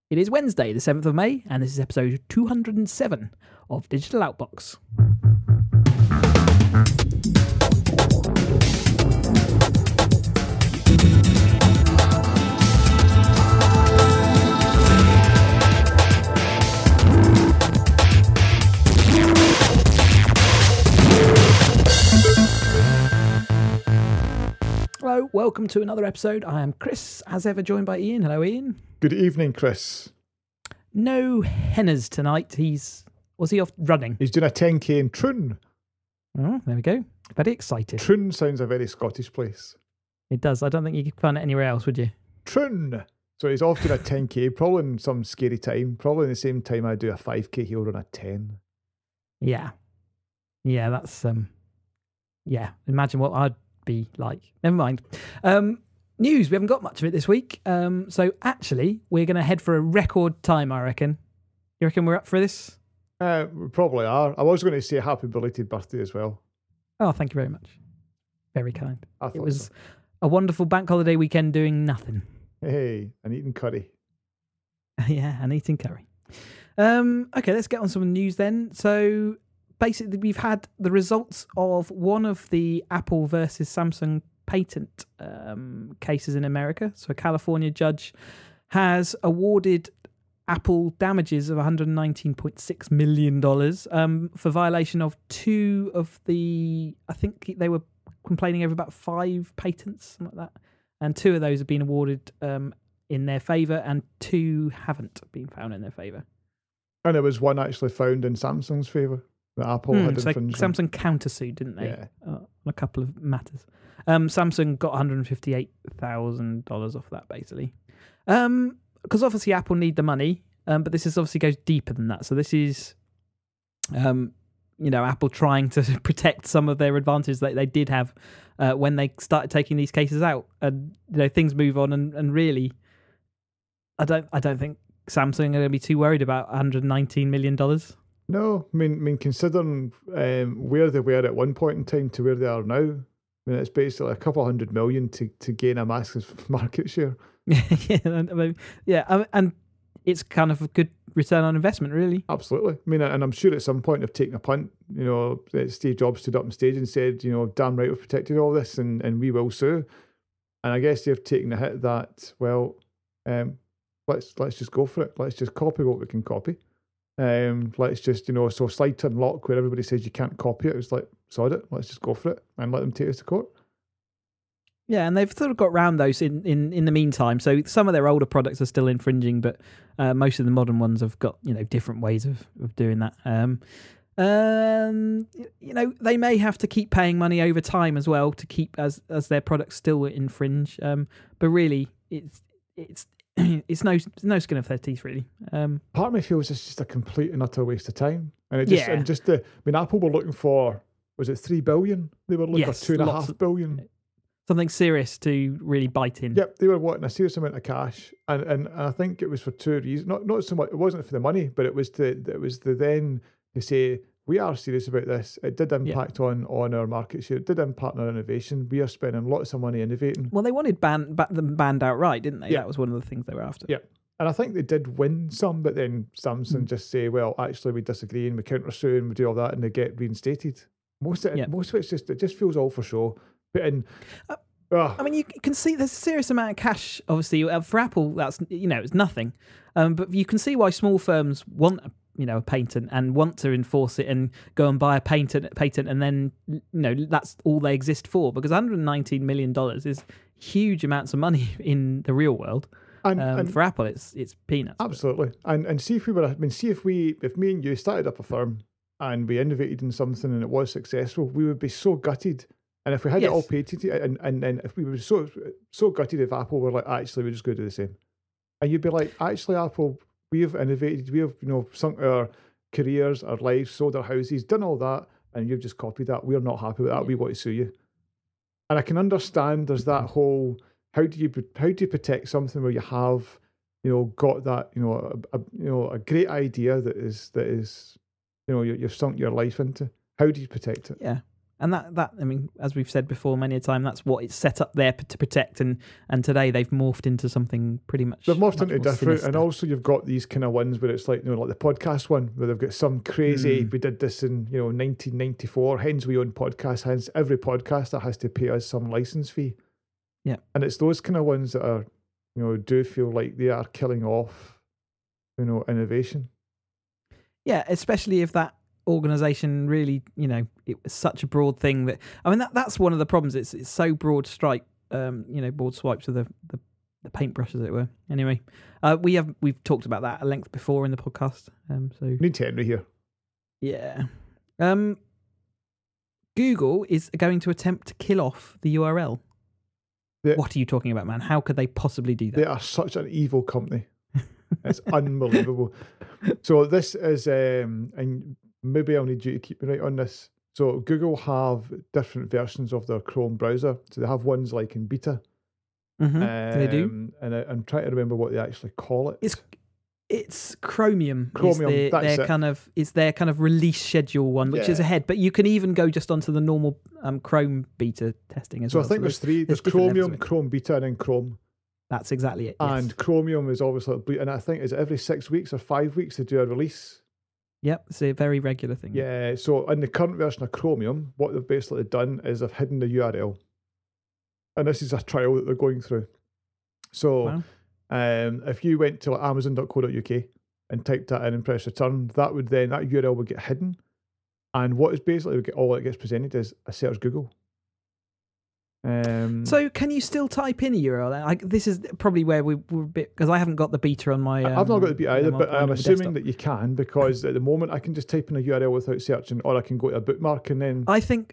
It is Wednesday, the 7th of May, and this is episode 207 of Digital Outbox. Hello, welcome to another episode. I am Chris, as ever, joined by Ian. Hello, Ian. Good evening, Chris. No Henners tonight. Was he off running? He's doing a 10k in Troon. Oh, there we go. Very excited. Troon sounds a very Scottish place. It does. I don't think you could find it anywhere else, would you? Troon. So he's off doing a 10k, probably in some scary time. Probably in the same time I do a 5k, he'll run a 10. Yeah. Yeah, that's yeah. Imagine what I'd be like. Never mind. News, we haven't got much of it this week. So actually, we're going to head for a record time, I reckon. You reckon we're up for this? We probably are. I was going to say happy belated birthday as well. Oh, thank you very much. Very kind. It was a wonderful bank holiday weekend doing nothing. Hey, and eating curry. Yeah, and eating curry. Okay, let's get on some news then. So basically, we've had the results of one of the Apple versus Samsung patent cases in America. So a California judge has awarded Apple damages of $119.6 million for violation of two of the, I think they were complaining over about 5 patents, something like that. And 2 of those have been awarded in their favour and 2 haven't been found in their favour. And it was one actually found in Samsung's favour that Apple had infringed. So Samsung countersued, didn't they? Yeah. On a couple of matters. Samsung got $158,000 off that, basically. Because obviously Apple need the money, but this obviously goes deeper than that. So this is, Apple trying to protect some of their advantages that they did have when they started taking these cases out. And things move on, and really, I don't think Samsung are going to be too worried about $119 million. No, I mean, considering where they were at one point in time to where they are now, I mean, it's basically a couple $100 million to gain a massive market share. And it's kind of a good return on investment, really. Absolutely. I mean, and I'm sure at some point they've taken a punt. Steve Jobs stood up on stage and said, damn right, we've protected all this and we will sue. And I guess they've taken the hit that, well, let's just go for it. Let's just copy what we can copy. Let's just, so slide to unlock where everybody says you can't copy it. It was like, sod it, let's just go for it and let them take us to court. Yeah, and they've sort of got around those in the meantime. So some of their older products are still infringing, but most of the modern ones have got, different ways of doing that. They may have to keep paying money over time as well to keep as their products still infringe. But really, it's no skin off their teeth, really. Part of me feels it's just a complete and utter waste of time. And Apple were looking for, was it $3 billion? They were looking for $2.5 billion. Something serious to really bite in. Yep, they were wanting a serious amount of cash, and I think it was for 2 reasons. Not so much. It wasn't for the money, but it was the then to say we are serious about this. It did impact on our market share. It did impact on our innovation. We are spending lots of money innovating. Well, they wanted them banned outright, didn't they? Yeah. That was one of the things they were after. Yeah, and I think they did win some, but then Samsung just say, well, actually we disagree and we countersue and we do all that, and they get reinstated. Most of it just feels all for show. But I mean, you can see there's a serious amount of cash, obviously, for Apple. That's, it's nothing. But you can see why small firms want, a patent and want to enforce it and go and buy a patent, and then, that's all they exist for. Because $119 million is huge amounts of money in the real world. And for Apple, it's peanuts. Absolutely. And see if if me and you started up a firm and we innovated in something and it was successful, we would be so gutted. And if we had it all patented, and if we were so gutted if Apple were like, actually, we're just going to do the same. And you'd be like, actually, Apple, we have innovated, we have, sunk our careers, our lives, sold our houses, done all that, and you've just copied that. We're not happy with that. We want to sue you. And I can understand there's that whole, how do you protect something where you have, got that, a great idea that is you've sunk your life into. How do you protect it? Yeah. And that I mean, as we've said before many a time, that's what it's set up there to protect. And today they've morphed into something pretty much. They've morphed into different, sinister. And also you've got these kind of ones where it's like, like the podcast one where they've got some crazy. We did this in 1994. Hence we own podcasts. Hence every podcaster has to pay us some license fee. Yeah, and it's those kind of ones that are, do feel like they are killing off, innovation. Yeah, especially if that organization really, it was such a broad thing that that's one of the problems. It's so broad stripe, broad swipes of the paintbrush, as it were. Anyway, we've talked about that at length before in the podcast. So need Henry here. Yeah. Google is going to attempt to kill off the URL. What are you talking about, man? How could they possibly do that? They are such an evil company. It's unbelievable. So this is, and maybe I'll need you to keep me right on this. So Google have different versions of their Chrome browser. So they have ones like in beta. They do. And I'm trying to remember what they actually call it. It's Chromium. Chromium, it's their kind of release schedule one, which is ahead. But you can even go just onto the normal Chrome beta testing as well. So I think there's three. There's Chromium, Chrome beta, and then Chrome. That's exactly it. And yes. Chromium is obviously, and I think is every 6 weeks or 5 weeks they do a release. Yep, it's a very regular thing. Yeah, so in the current version of Chromium, what they've basically done is they've hidden the URL. And this is a trial that they're going through. So if you went to amazon.co.uk and typed that in and press return, that URL would get hidden. And what is basically all it gets presented is a search Google. So can you still type in a URL? This is probably where we're a bit, because I haven't got the beta on my. I've not got the beta either, but I'm assuming that you can, because at the moment I can just type in a URL without searching, or I can go to a bookmark and then. I think,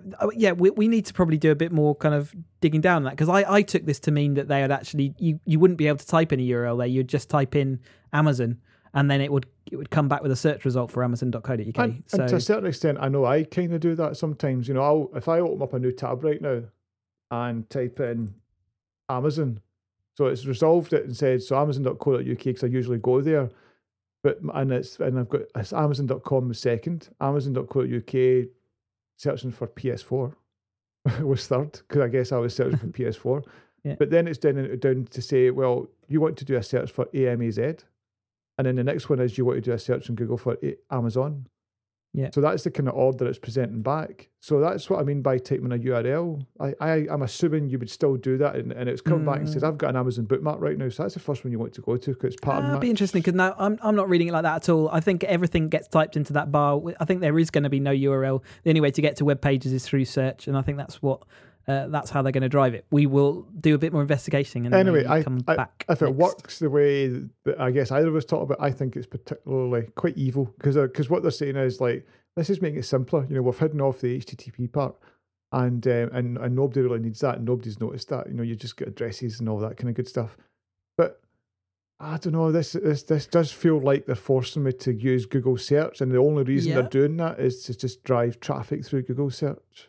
we need to probably do a bit more kind of digging down on that, because I took this to mean that they had actually you wouldn't be able to type in a URL there. You'd just type in Amazon, and then it would come back with a search result for Amazon.co.uk. And to a certain extent, I know I kind of do that sometimes. If I open up a new tab right now and type in Amazon, so it's resolved it and said so Amazon.co.uk, because I usually go there, and I've got Amazon.com second, Amazon.co.uk searching for PS4 was third, because I guess I was searching for PS4. Yeah. But then it's down to say, well, you want to do a search for AMAZ, and then the next one is you want to do a search in Google for Amazon. Yeah. So that's the kind of order it's presenting back. So that's what I mean by typing a URL. I'm assuming you would still do that, and it's coming back and says, I've got an Amazon bookmark right now. So that's the first one you want to go to, because it's part of that. That'd be interesting, because now I'm not reading it like that at all. I think everything gets typed into that bar. I think there is going to be no URL. The only way to get to web pages is through search, and I think that's how they're going to drive it. We will do a bit more investigation and anyway, come back. If it works the way that I guess either of us talked about, I think it's particularly quite evil, because what they're saying is like, let's just make it simpler. We've hidden off the HTTP part, and nobody really needs that, and nobody's noticed that. You just get addresses and all that kind of good stuff. But I don't know. This does feel like they're forcing me to use Google Search, and the only reason they're doing that is to just drive traffic through Google Search.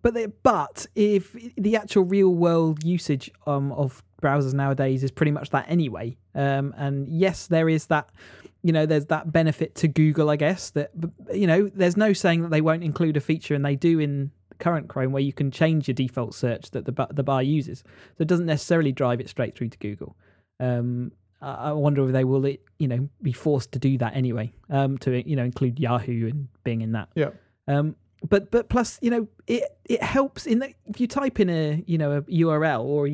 But if the actual real world usage of browsers nowadays is pretty much that anyway, and yes, there is that, there's that benefit to Google, I guess, that, there's no saying that they won't include a feature, and they do in the current Chrome, where you can change your default search that the bar uses. So it doesn't necessarily drive it straight through to Google. I wonder if they will, be forced to do that anyway, to include Yahoo and Bing in that. Yeah. But plus, it helps in that if you type in a URL, or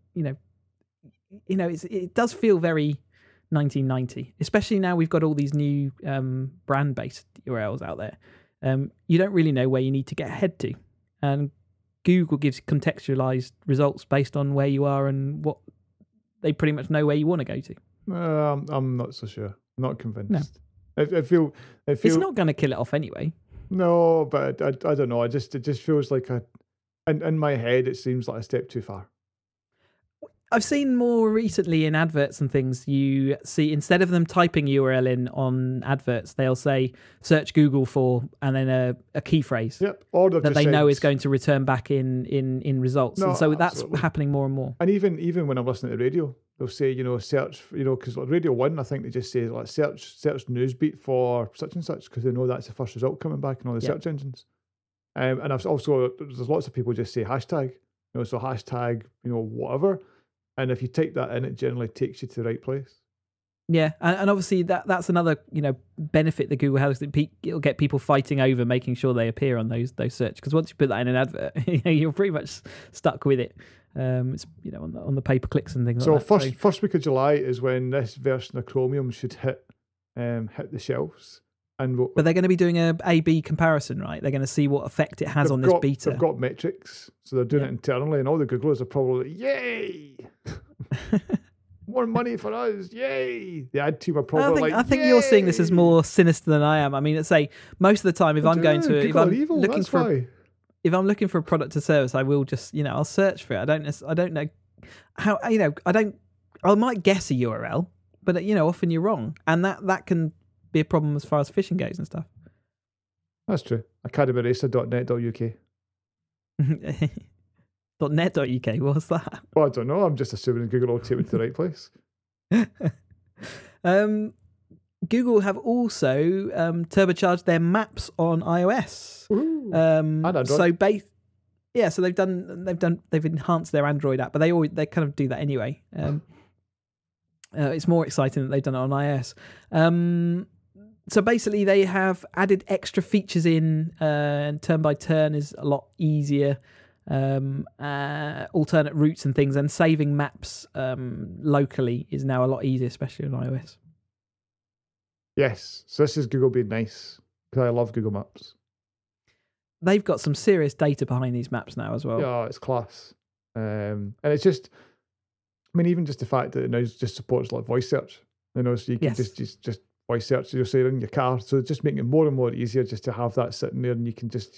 it does feel very 1990, especially now we've got all these new brand-based URLs out there. You don't really know where you need to get ahead to, and Google gives contextualized results based on where you are, and what they pretty much know where you want to go to. I'm not so sure. I'm not convinced. No. I feel it's not going to kill it off anyway. No, but I don't know. It just feels like in my head, it seems like a step too far. I've seen more recently in adverts and things, you see, instead of them typing URL in on adverts, they'll say search Google for, and then a key phrase. Yep. Or that they know is going to return back in results. No, and so absolutely. That's happening more and more. And even when I'm listening to radio, they'll say, search, because like Radio 1, I think they just say like search Newsbeat for such and such, because they know that's the first result coming back in all the search engines. And I've also, there's lots of people just say hashtag, so hashtag, whatever. And if you type that in, it generally takes you to the right place. Yeah, and obviously that's another benefit that Google has, that it'll get people fighting over making sure they appear on those search, because once you put that in an advert, you're pretty much stuck with it. It's on the pay per clicks and things. So like that. First week of July is when this version of Chromium should hit the shelves. But they're going to be doing a A/B comparison, right? They're going to see what effect it has on this beta. They've got metrics, so they're doing it internally, and all the Googlers are probably like, yay! More money for us, yay! The ad team are probably I think you're seeing this as more sinister than I am. I mean, say most of the time, if I'm looking for a product or service, I will just I'll search for it. I don't know how I might guess a URL, but often you're wrong, and that can be a problem as far as phishing goes and stuff. That's true. academyracer.net.uk. .net.uk, what's that? Well, I don't know. I'm just assuming Google will take me to the right place. Google have also turbocharged their maps on iOS. And Android. So they've enhanced their Android app, but they kind of do that anyway. It's more exciting that they've done it on iOS. So basically, they have added extra features in, and turn by turn is a lot easier. Alternate routes and things, and saving maps locally is now a lot easier, especially on iOS. Yes, so this is Google being nice, because I love Google Maps. They've got some serious data behind these maps now as well. Yeah, it's class. And it's just, even just the fact that it now just supports like voice search, so you can just voice search, you'll say in your car, so it's just making it more and more easier just to have that sitting there, and you can just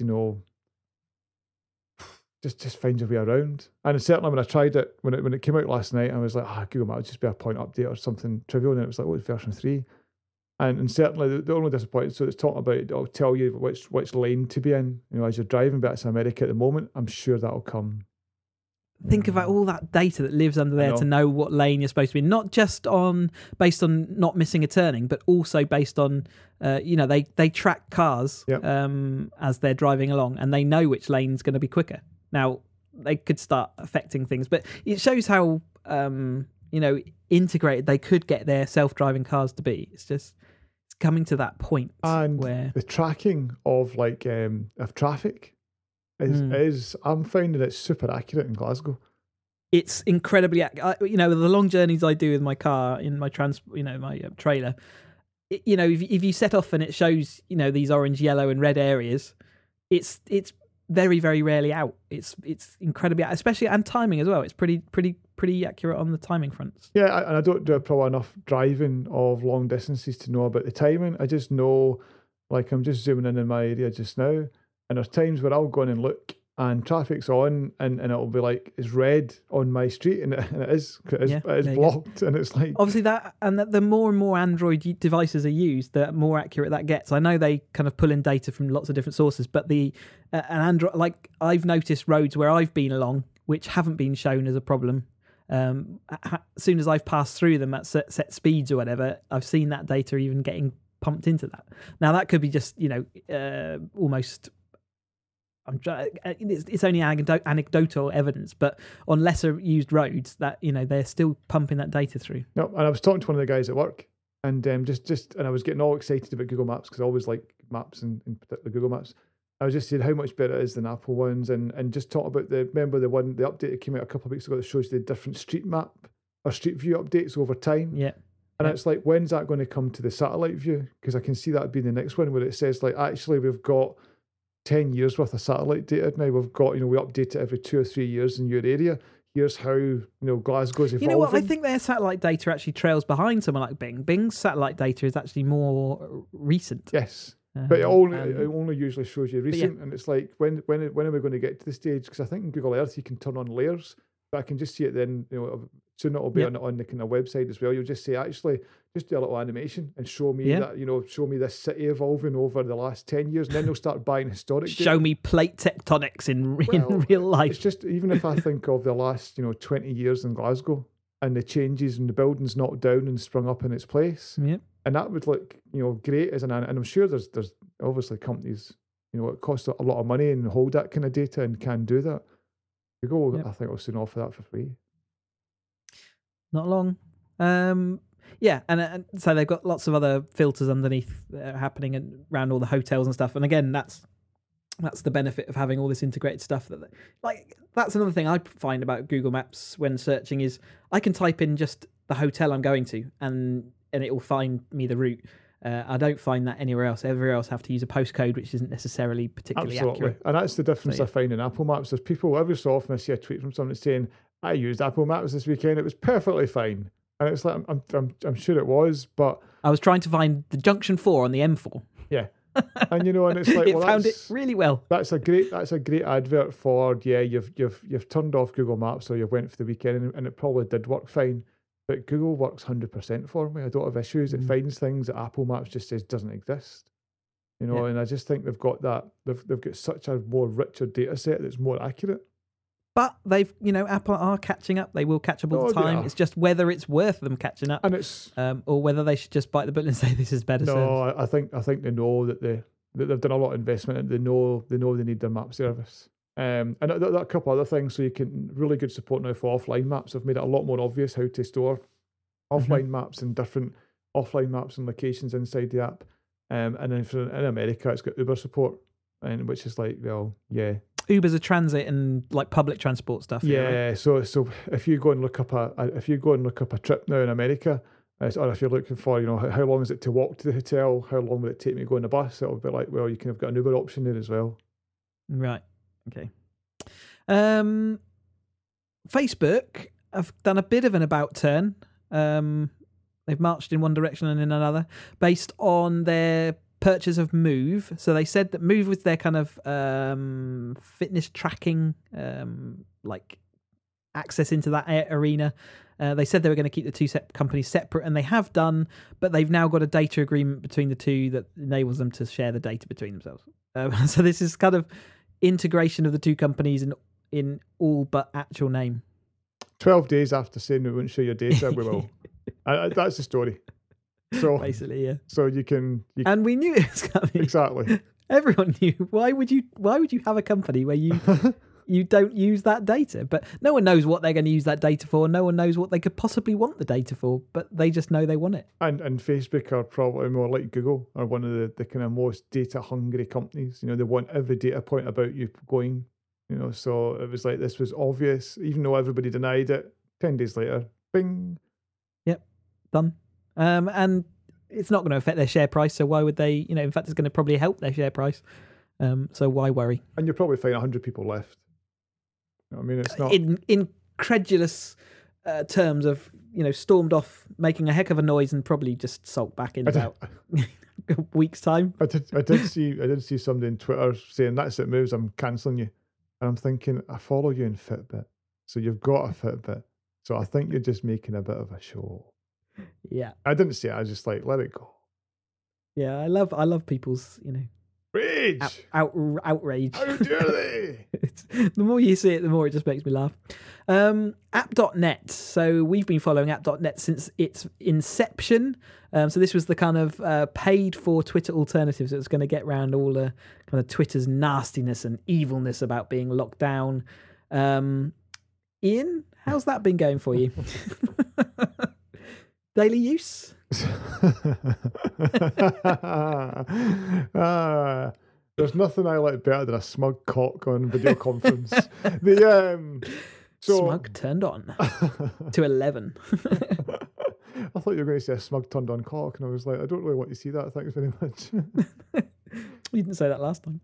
just find your way around. And certainly when I tried it, when it came out last night, I was like, Google Maps would just be a point update or something trivial, and it was like, it's version 3. And certainly the only disappointment, so it's talking about, it'll tell you which lane to be in, as you're driving, but it's America at the moment. I'm sure that'll come. Think about all that data that lives under there to know what lane you're supposed to be in, not just based on not missing a turning, but also based on, they track cars as they're driving along, and they know which lane's going to be quicker. Now, they could start affecting things, but it shows how, integrated they could get their self-driving cars to be. It's coming to that point. And where the tracking of of traffic is I'm finding it super accurate in Glasgow. It's incredibly, the long journeys I do with my car in my my trailer. If you set off and it shows these orange, yellow, and red areas, it's very, very rarely out. It's incredibly, especially, and timing as well. It's pretty accurate on the timing fronts. Yeah, and I don't do probably enough driving of long distances to know about the timing. I just know, I'm just zooming in my area just now, and there's times where I'll go in and look, and traffic's on, and it'll be like, it's red on my street, and it is blocked, and it's like... Obviously the more and more Android devices are used, the more accurate that gets. I know they kind of pull in data from lots of different sources, but an Android, I've noticed roads where I've been along, which haven't been shown as a problem. As soon as I've passed through them at set speeds or whatever, I've seen that data even getting pumped into that. Now that could be just almost... It's only anecdotal evidence, but on lesser used roads, that they're still pumping that data through. No, and I was talking to one of the guys at work, and and I was getting all excited about Google Maps, because I always like maps, and in particular Google Maps. I was just saying how much better it is than Apple ones, and just talk about the update that came out a couple of weeks ago that shows the different street map or street view updates over time. Yeah. And it's like, when's that going to come to the satellite view? Because I can see that being the next one, where it says actually we've got 10 years worth of satellite data now. We've got, we update it every 2 or 3 years in your area. Here's how, Glasgow's evolving. You know what? I think their satellite data actually trails behind someone like Bing. Bing's satellite data is actually more recent. Yes. But it only usually shows you recent. And it's like, when are we going to get to the stage? Because I think in Google Earth you can turn on layers, but I can just see it then, soon it'll be on the kind of website as well. You'll just say, actually, just do a little animation and show me that, show me this city evolving over the last 10 years, and then they'll start buying historic data. Show me plate tectonics in real life. It's just, even if I think of the last, 20 years in Glasgow, and the changes and the buildings knocked down and sprung up in its place. Yep. And that would look, great and I'm sure there's obviously companies, it costs a lot of money and hold that kind of data and can do that. Google, Yep. I think, will soon offer that for free. Not long. Yeah, and so they've got lots of other filters underneath happening around all the hotels and stuff. And again, that's the benefit of having all this integrated stuff. That's another thing I find about Google Maps when searching is I can type in just the hotel I'm going to, and it will find me the route. I don't find that anywhere else. Everywhere else have to use a postcode, which isn't necessarily particularly accurate. And that's the difference I find in Apple Maps. There's people every so often I see a tweet from someone saying, "I used Apple Maps this weekend. It was perfectly fine." And it's like I'm sure it was, but I was trying to find the junction 4 on the M4. Yeah, and and it's like it found it really well. That's a great advert for you've turned off Google Maps or you went for the weekend and it probably did work fine. But Google works 100% for me. I don't have issues. It finds things that Apple Maps just says doesn't exist. And I just think they've got that. They've got such a more richer data set that's more accurate. But they've, Apple are catching up. They will catch up all the time. It's just whether it's worth them catching up, and it's or whether they should just bite the bullet and say this is better. No, I think they know that they've done a lot of investment and they know they need their map service. And a couple other things. So you can really good support now for offline maps. I've made it a lot more obvious how to store offline maps and different offline maps and locations inside the app. And then in America, it's got Uber support, and which is like, well, yeah. Uber's a transit and like public transport stuff. Yeah, right? So if you go and look up a trip now in America, or if you're looking for how long is it to walk to the hotel, how long would it take me to go on the bus, it'll be like, well, you can have got an Uber option there as well. Right. Okay. Facebook have done a bit of an about turn. They've marched in one direction and in another based on their purchase of Move. So they said that Move was their kind of fitness tracking, like access into that arena. They said they were going to keep the two companies separate, and they have done, but they've now got a data agreement between the two that enables them to share the data between themselves. So this is kind of integration of the two companies in all but actual name. 12 days after saying we wouldn't share your data, we will. That's the story. So basically, yeah. So you can and we knew it was coming. Exactly. Everyone knew. Why would you have a company where you don't use that data? But no one knows what they're going to use that data for. No one knows what they could possibly want the data for, but they just know they want it. And Facebook are probably more like Google, are one of the kind of most data hungry companies. They want every data point about you going. So it was like this was obvious, even though everybody denied it. 10 days later, bing. Yep, done. And it's not going to affect their share price, so why would they? In fact, it's going to probably help their share price. So why worry? And you'll probably find 100 people left. I mean, it's not in incredulous terms of stormed off, making a heck of a noise, and probably just sulked back in about a week's time. I did see somebody on Twitter saying, "That's it, Moves. I'm cancelling you," and I'm thinking, I follow you in Fitbit, so you've got a Fitbit. So I think you're just making a bit of a show. Yeah, I didn't say it. I was just like, let it go. Yeah, I love people's rage, outrage. How dare they? The more you see it, the more it just makes me laugh. App.net. So we've been following App.net since its inception. So this was the kind of paid for Twitter alternatives that was going to get around all the kind of Twitter's nastiness and evilness about being locked down. Ian, how's that been going for you? Daily use? There's nothing I like better than a smug cock on video conference. Smug turned on to 11. I thought you were going to say a smug turned on cock, and I was like, I don't really want to see that. Thanks very much. You didn't say that last time.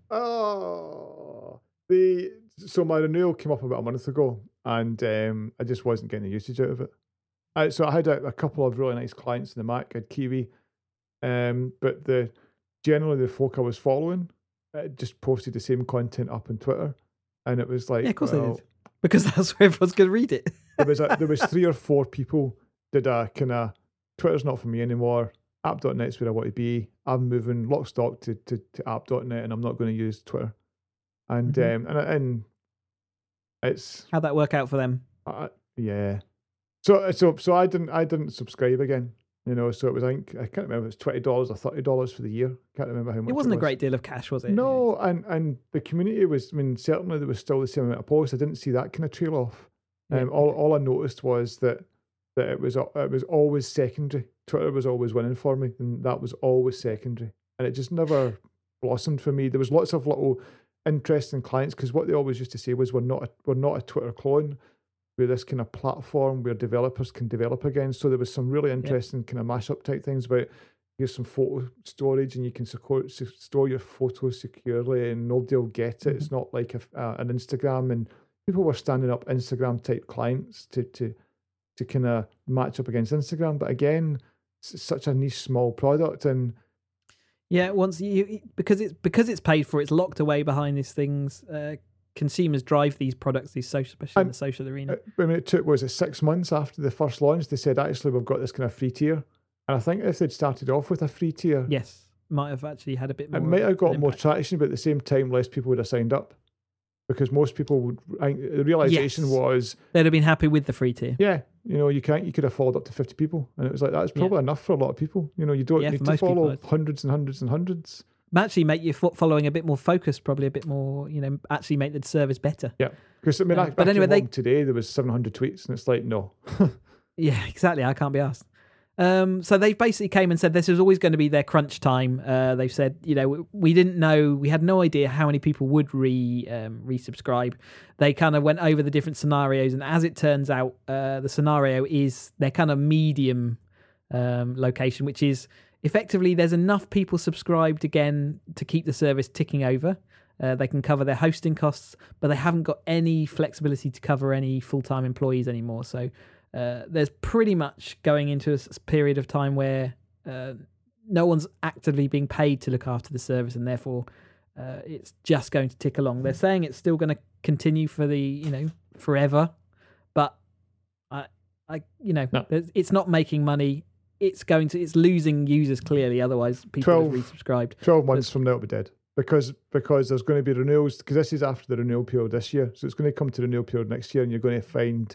So my renewal came up about a month ago, and I just wasn't getting the usage out of it. So I had a couple of really nice clients in the Mac. I had Kiwi, but generally the folk I was following just posted the same content up on Twitter, and it was like, yeah, of course they did, because that's where everyone's going to read it. there was 3 or 4 people did a kind of Twitter's not for me anymore. App.net's where I want to be. I'm moving lock stock to App.net, and I'm not going to use Twitter. And and it's how'd that work out for them? Yeah. So I didn't subscribe again. So it was, I can't remember, it was $20 or $30 for the year. Can't remember how much it wasn't a great deal of cash, was it? No, and the community was, certainly there was still the same amount of posts. I didn't see that kind of trail off. All I noticed was that it was always secondary. Twitter was always winning for me, and that was always secondary. And it just never blossomed for me. There was lots of little interesting clients, because what they always used to say was, we're not a Twitter clone. We're this kind of platform where developers can develop again. So there was some really interesting kind of mashup type things about, here's some photo storage and you can store your photos securely and nobody will get it. It's not like an Instagram, and people were standing up Instagram type clients to kind of match up against Instagram. But again, it's such a niche small product, and once because it's paid for, it's locked away behind these things. Consumers drive these products, especially in the social arena. It took, was it 6 months after the first launch, they said, actually, we've got this kind of free tier. And I think if they'd started off with a free tier, yes, might have actually had a bit more. It might have got more traction, but at the same time, less people would have signed up, because most people would. The realization was they'd have been happy with the free tier. Yeah, you could have followed up to 50 people, and it was like, that's probably enough for a lot of people. You don't need to follow hundreds and hundreds and hundreds. Actually make your following a bit more focused, probably a bit more, actually make the service better. Yeah, because but anyway, today there was 700 tweets, and it's like, no. Yeah, exactly. I can't be asked. So they basically came and said this was always going to be their crunch time. They've said, we didn't know, we had no idea how many people would resubscribe. They kind of went over the different scenarios, and as it turns out, the scenario is their kind of medium location, which is effectively there's enough people subscribed again to keep the service ticking over. They can cover their hosting costs, but they haven't got any flexibility to cover any full-time employees anymore. So there's pretty much going into a period of time where no one's actively being paid to look after the service, and therefore it's just going to tick along. They're saying it's still going to continue for the forever, but it's not making money. It's losing users clearly. Otherwise, people have resubscribed. 12 months from now, it'll be dead. Because there's going to be renewals, because this is after the renewal period this year. So it's going to come to the renewal period next year, and you're going to find,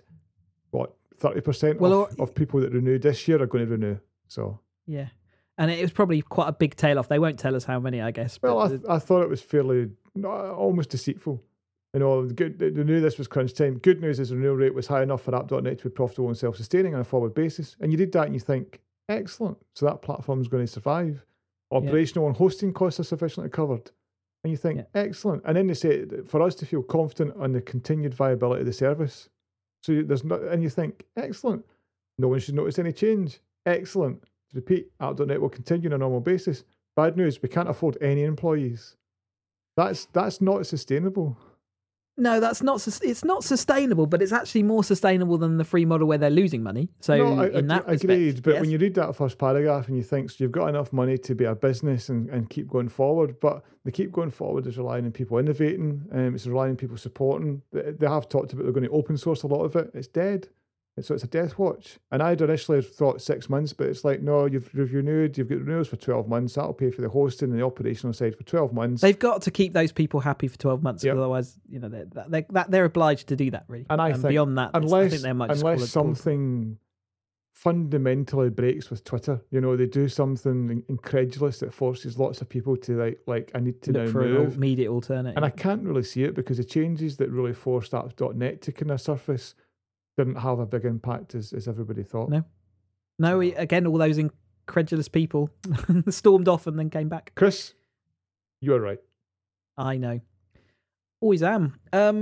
30% of people that renewed this year are going to renew. So yeah. And it was probably quite a big tail off. They won't tell us how many, I guess. Well, I thought it was fairly, almost deceitful. They knew this was crunch time. Good news is the renewal rate was high enough for app.net to be profitable and self-sustaining on a forward basis. And you read that and you think, excellent. So that platform is going to survive. Operational and hosting costs are sufficiently covered. And you think, excellent. And then they say, for us to feel confident on the continued viability of the service. So and you think, excellent. No one should notice any change. Excellent. To repeat, app.net will continue on a normal basis. Bad news, we can't afford any employees. That's not sustainable. No, that's not. It's not sustainable, but it's actually more sustainable than the free model where they're losing money. So in that respect, agreed. But when you read that first paragraph and you think, so you've got enough money to be a business and keep going forward, but the keep going forward is relying on people innovating, it's relying on people supporting. They have talked about they're going to open source a lot of it. It's dead. So it's a death watch. And I'd initially thought 6 months, but it's like, no, you've renewed, you've got renewals for 12 months. That'll pay for the hosting and the operational side for 12 months. They've got to keep those people happy for 12 months. Otherwise, they're obliged to do that, really. And I think beyond that, I think they might unless something fundamentally breaks with Twitter, they do something incredulous that forces lots of people to like I need to look now for move. an immediate alternative. And I can't really see it, because the changes that really forced apps.net to kind of surface didn't have a big impact as everybody thought. No. Again, all those incredulous people stormed off and then came back. Chris, you're right. I know. Always am.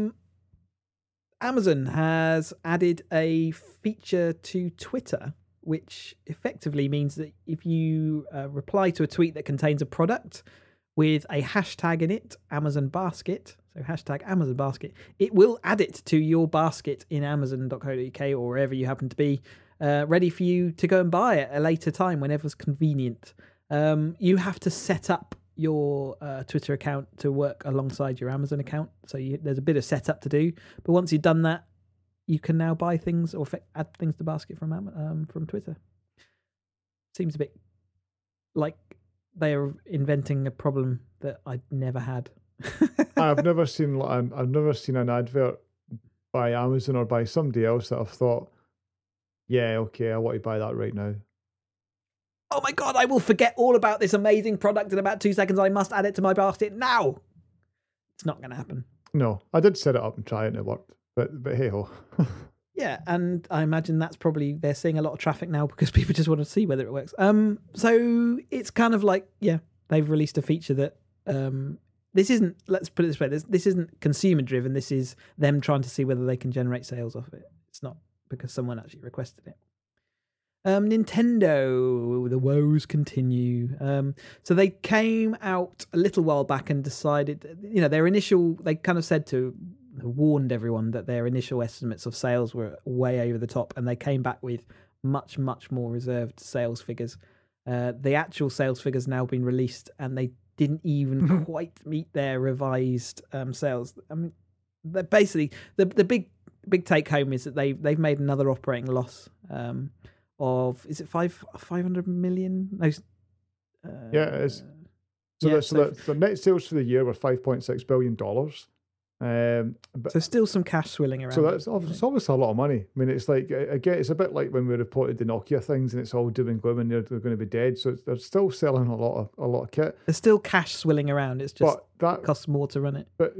Amazon has added a feature to Twitter, which effectively means that if you reply to a tweet that contains a product with a hashtag in it, Amazon Basket, so hashtag Amazon Basket, it will add it to your basket in Amazon.co.uk or wherever you happen to be, ready for you to go and buy at a later time whenever's convenient. You have to set up your Twitter account to work alongside your Amazon account, so there's a bit of setup to do. But once you've done that, you can now buy things or add things to basket from Twitter. Seems a bit like they are inventing a problem that I'd never had. I've never seen an advert by Amazon or by somebody else that I've thought, yeah, okay, I want to buy that right now. oh my God, I will forget all about this amazing product in about 2 seconds. I must add it to my basket now. It's not going to happen. No, I did set it up and try it and it worked. But hey ho. Yeah, and I imagine that's probably, they're seeing a lot of traffic now because people just want to see whether it works. So it's kind of like, yeah, they've released a feature that this isn't, let's put it this way, this isn't consumer driven. This is them trying to see whether they can generate sales off it. It's not because someone actually requested it. Nintendo, the woes continue. So they came out a little while back and decided, they kind of warned everyone that their initial estimates of sales were way over the top, and they came back with much, much more reserved sales figures. The actual sales figures now been released, and they didn't even quite meet their revised sales. I mean, basically the big take home is that they've made another operating loss of, is it 500 million? No, yeah, it is. So the net sales for the year were $5.6 billion. So still some cash swilling around. So that's obviously a lot of money. I mean, it's like, again, it's a bit like when we reported the Nokia things, and it's all doom and gloom, and they're going to be dead. So they're still selling a lot of kit. There's still cash swilling around. It's just that costs more to run it. But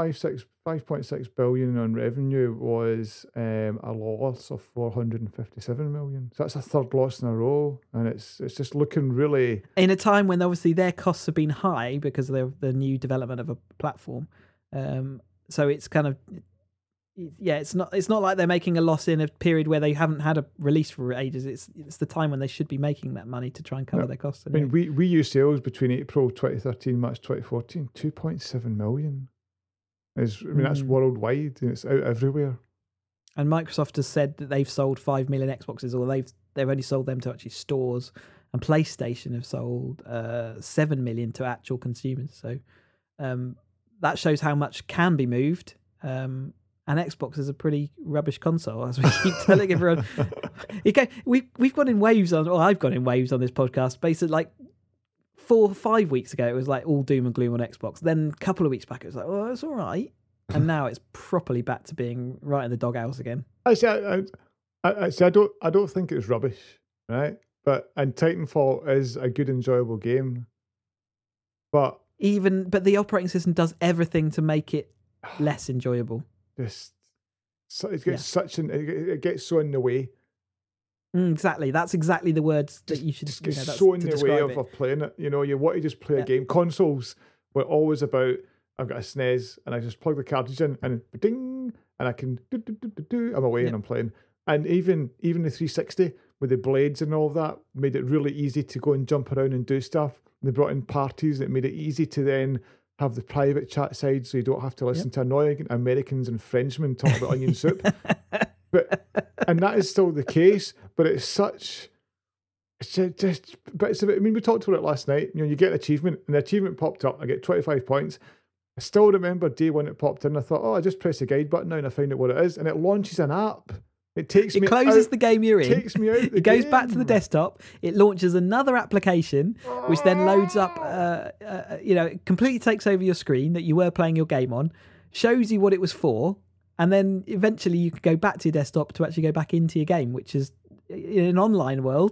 5.6 billion on revenue was a loss of 457 million. So that's a third loss in a row, and it's just looking really, in a time when obviously their costs have been high because of the new development of a platform. So it's kind of, yeah, it's not like they're making a loss in a period where they haven't had a release for ages. It's the time when they should be making that money to try and cover their costs. I mean, we use sales between April 2013 March 2014, 2.7 million. That's worldwide, and it's out everywhere. And Microsoft has said that they've sold 5 million Xboxes, or they've only sold them to actually stores, and PlayStation have sold 7 million to actual consumers. So that shows how much can be moved. And Xbox is a pretty rubbish console, as we keep telling everyone. We've gone in waves I've gone in waves on this podcast. Basically, like 4 or 5 weeks ago, it was like all doom and gloom on Xbox. Then a couple of weeks back, it was like, oh, it's all right. And now it's properly back to being right in the doghouse again. Actually, I don't think it's rubbish, right? And Titanfall is a good, enjoyable game. But the operating system does everything to make it less enjoyable. It gets so in the way. Exactly, that's exactly the words that you should. It's so in the way of playing it. You want to just play a game. Consoles were always about, I've got a SNES and I just plug the cartridge in and ding, and I can do. I'm away and I'm playing. And even the 360 with the blades and all of that made it really easy to go and jump around and do stuff. They brought in parties that made it easy to then have the private chat side, so you don't have to listen to annoying Americans and Frenchmen talk about onion soup. And that is still the case, but it's just bits of it. I mean, we talked about it last night. You get an achievement, and the achievement popped up. I get 25 points. I still remember day one it popped in. I thought, I just press the guide button now and I find out what it is, and it launches an app. It closes the game you're in. Takes me out. It goes back to the desktop. It launches another application, which then loads up. It completely takes over your screen that you were playing your game on, shows you what it was for, and then eventually you can go back to your desktop to actually go back into your game, which is in an online world.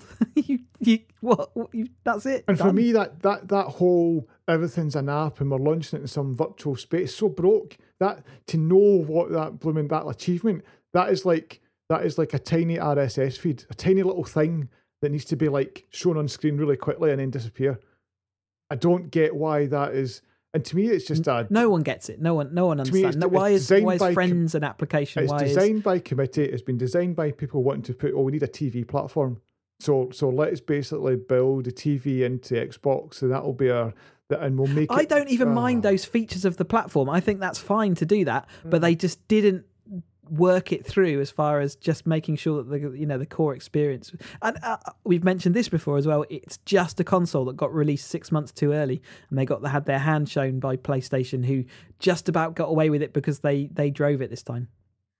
That's it. And done. For me, that whole everything's an app and we're launching it in some virtual space so broke that to know what that achievement that is like a tiny RSS feed, a tiny little thing that needs to be like shown on screen really quickly and then disappear. I don't get why that is. And to me, it's just no one gets it. No one understands. Why is Friends an application? It's designed by committee. It's been designed by people wanting to put, we need a TV platform. So let's basically build a TV into Xbox, so that'll be and we'll make I don't even mind those features of the platform. I think that's fine to do that, but they just didn't work it through as far as just making sure that the core experience. And we've mentioned this before as well. It's just a console that got released 6 months too early, and they had their hand shown by PlayStation, who just about got away with it because they drove it this time.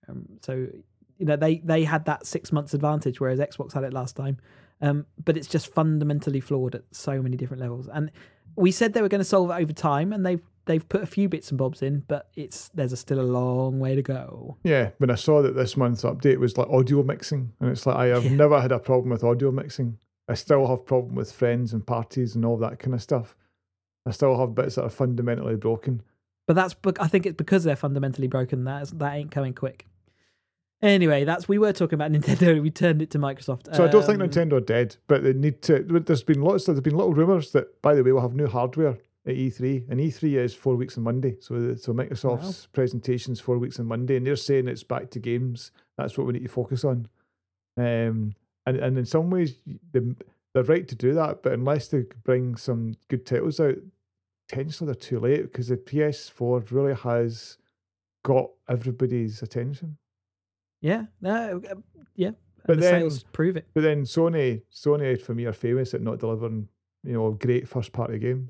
They had that 6 months advantage, whereas Xbox had it last time. But it's just fundamentally flawed at so many different levels. And we said they were going to solve it over time, and they've put a few bits and bobs in, but there's still a long way to go. Yeah, when I saw that this month's update was like audio mixing, and it's like I have never had a problem with audio mixing. I still have problem with friends and parties and all that kind of stuff. I still have bits that are fundamentally broken. But I think it's because they're fundamentally broken that ain't coming quick. Anyway, we were talking about Nintendo. We turned it to Microsoft. So I don't think Nintendo are dead, but they need to. There's been little rumors that, by the way, we'll have new hardware at E3, and E3 is 4 weeks on Monday. So Microsoft's presentation's 4 weeks on Monday, and they're saying it's back to games. That's what we need to focus on. And in some ways, they're right to do that, but unless they bring some good titles out, potentially they're too late, because the PS4 really has got everybody's attention. Yeah, yeah. But the sales prove it. But then Sony for me are famous at not delivering, great first party games.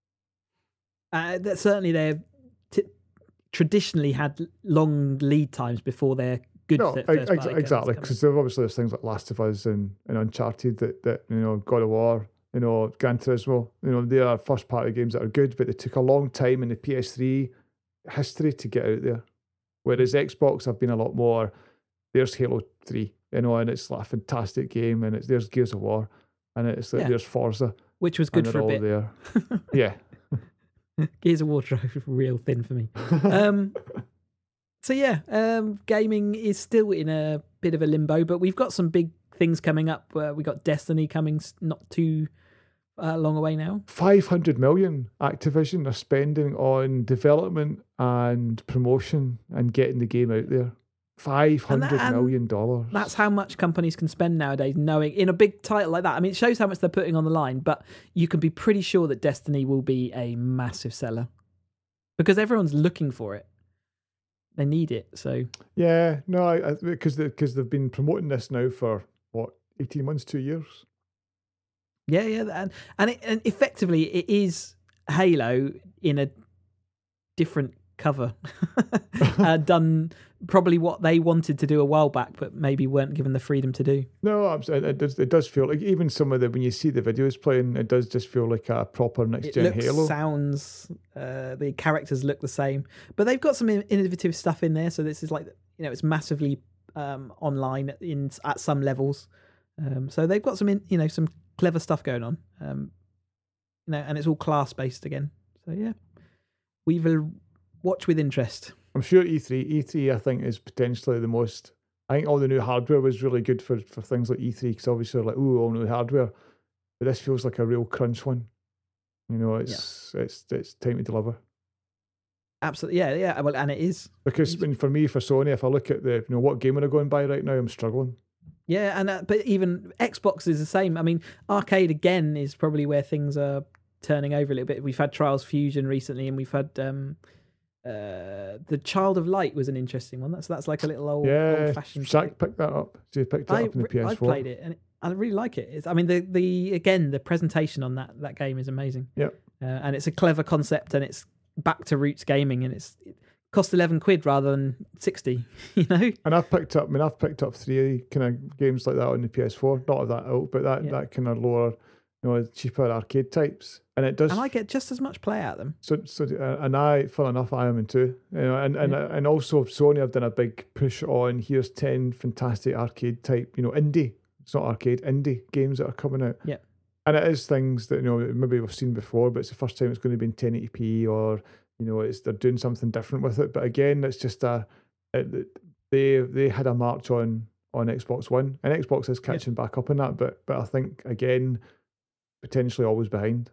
That certainly they've traditionally had long lead times before they're good. Exactly, because there's things like Last of Us and Uncharted that God of War, Gran Turismo, they are first party games that are good, but they took a long time in the PS3 history to get out there. Whereas Xbox have been a lot more. There's Halo 3, and it's like a fantastic game, and there's Gears of War, and it's like there's Forza, which was good for a bit. There. Yeah. Gears of War drove real thin for me. So yeah, gaming is still in a bit of a limbo, but we've got some big things coming up. We got Destiny coming not too long away now. 500 million Activision are spending on development and promotion and getting the game out there. $500 million. That's how much companies can spend nowadays, knowing in a big title like that. I mean, it shows how much they're putting on the line, but you can be pretty sure that Destiny will be a massive seller because everyone's looking for it. They need it. So yeah, no, because they've been promoting this now for 18 months, 2 years. Yeah, and effectively it is Halo in a different cover, done probably what they wanted to do a while back, but maybe weren't given the freedom to do. No, it does feel like even some of when you see the videos playing, it does just feel like a proper next gen Halo. Sounds, the characters look the same, but they've got some innovative stuff in there. So this is like it's massively online at some levels. So they've got some some clever stuff going on. And it's all class based again. So yeah, we will watch with interest. I'm sure E3 I think is potentially the most. I think all the new hardware was really good for things like E3 because obviously like all new hardware, but this feels like a real crunch one. It's time to deliver. Absolutely, yeah. Well, and it is because for Sony, if I look at the what game are I going by right now, I'm struggling. Yeah, and but even Xbox is the same. I mean, arcade again is probably where things are turning over a little bit. We've had Trials Fusion recently, and we've had the Child of Light was an interesting one. That's like a little old-fashioned. Shaq picked that up. So he picked it up in the PS4. I played it, and I really like it. I mean, the presentation on that game is amazing. Yeah, and it's a clever concept, and it's back to roots gaming, and it cost £11 rather than 60. And I've picked up 3 kind of games like that on the PS4. Not of that ilk, but that kind of lower, cheaper arcade types. And it does. And I get just as much play out of them. So fun enough, I am in too. And also Sony have done a big push on here's 10 fantastic arcade type, indie. It's not arcade, indie games that are coming out. Yeah. And it is things that maybe we've seen before, but it's the first time it's going to be in 1080p or they're doing something different with it. But again, it's just they had a march on Xbox One, and Xbox is catching back up on that. But I think again, potentially always behind.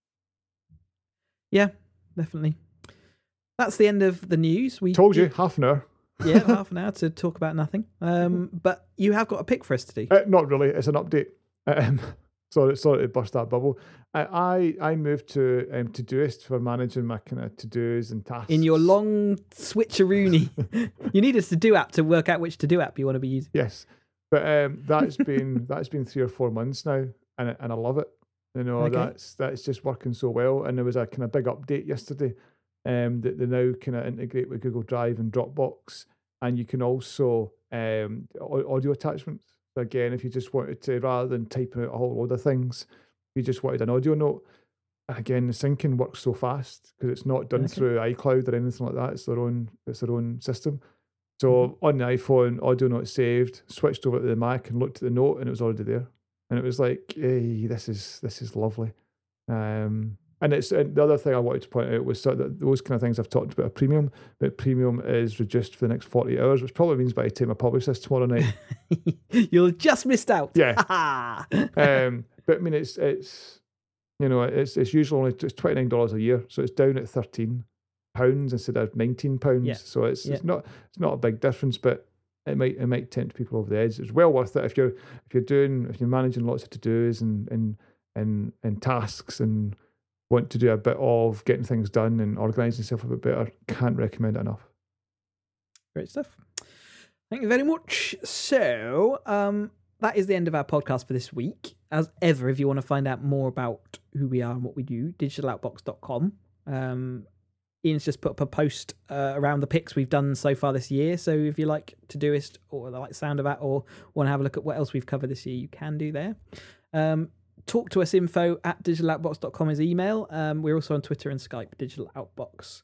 Yeah, definitely. That's the end of the news. We told you half an hour. Yeah, half an hour to talk about nothing. But you have got a pick for us to do. Not really. It's an update. Sorry to burst that bubble. I moved to Todoist for managing my kind of to-dos and tasks. In your long switcheroony. You need a to-do app to work out which to-do app you want to be using. Yes. But that's been 3 or 4 months now, and I love it. Okay. That's just working so well. And there was a kind of big update yesterday that they now kind of integrate with Google Drive and Dropbox, and you can also audio attachments. So again, if you just wanted to, rather than typing out a whole load of things, you just wanted an audio note. Again, the syncing works so fast because it's not done through iCloud or anything like that. It's their own system. So on the iPhone, audio note saved, switched over to the Mac and looked at the note, and it was already there. and it was like, hey, this is lovely. And the other thing I wanted to point out was sort of those kind of things I've talked about a premium, but premium is reduced for the next 48 hours, which probably means by the time I publish this tomorrow night, you'll just missed out. Yeah. But I mean, it's usually only $29 a year, so it's down at £13 instead of £19. Yeah. So it's not a big difference, but it might tempt people over the edge. It's well worth it if you're managing lots of to-dos and tasks and want to do a bit of getting things done and organising yourself a bit better. Can't recommend it enough. Great stuff. Thank you very much. So that is the end of our podcast for this week. As ever, if you want to find out more about who we are and what we do, digitaloutbox.com. Ian's just put up a post around the picks we've done so far this year. So if you like Todoist or like sound of that, or want to have a look at what else we've covered this year, you can do there. Talk to us, info@digitaloutbox.com is email. We're also on Twitter and Skype, Digital Outbox.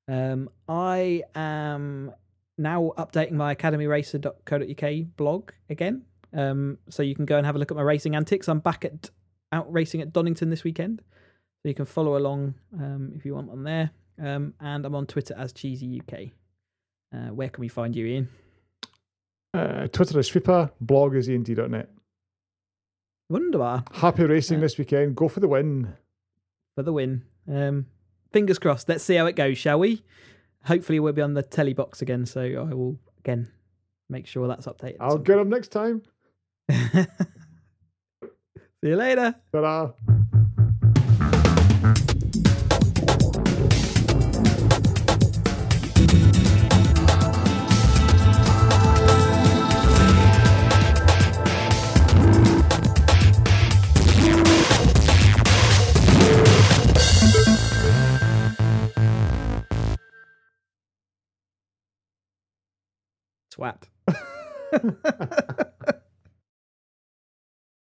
I am now updating my academyracer.co.uk blog again. So you can go and have a look at my racing antics. I'm back out racing at Donington this weekend. So you can follow along if you want on there. And I'm on Twitter as Cheesy UK. Where can we find you, Ian? Twitter is Sweeper, blog is END.net. Wunderbar. Happy racing this weekend. Go for the win. For the win. Fingers crossed. Let's see how it goes, shall we? Hopefully we'll be on the telly box again, so I will, again, make sure that's updated. I'll get them next time. See you later. Ta-da. Swat.